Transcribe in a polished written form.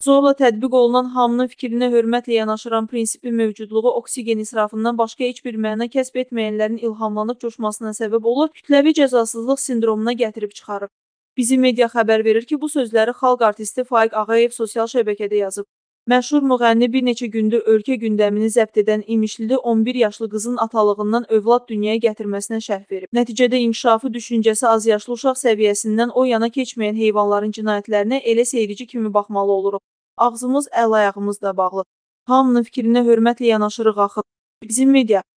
Zorla tətbiq olunan hamının fikrinə hörmətlə yanaşıram prinsipi mövcudluğu oksigen israfından başqa heç bir məna kəsb etməyənlərin ilhamlanıb coşmasına səbəb olur, kütləvi cəzasızlıq sindromuna gətirib çıxarır. Bizi media xəbər verir ki, bu sözləri xalq artisti Faiq Ağayev sosial şəbəkədə yazıb. Məşhur müğənni bir neçə gündür ölkə gündəmini zəbt edən İmişlidə 11 yaşlı qızın atalığından övlad dünyaya gətirməsinə şərh verib. Nəticədə inkişafı düşüncəsi az yaşlı uşaq səviyyəsindən o yana keçməyən heyvanların cinayətlərinə elə seyirci kimi baxmalı oluruq. Ağzımız, əl-ayağımız da bağlı. Hamının fikrinə hörmətlə yanaşırıq axı. Bizim media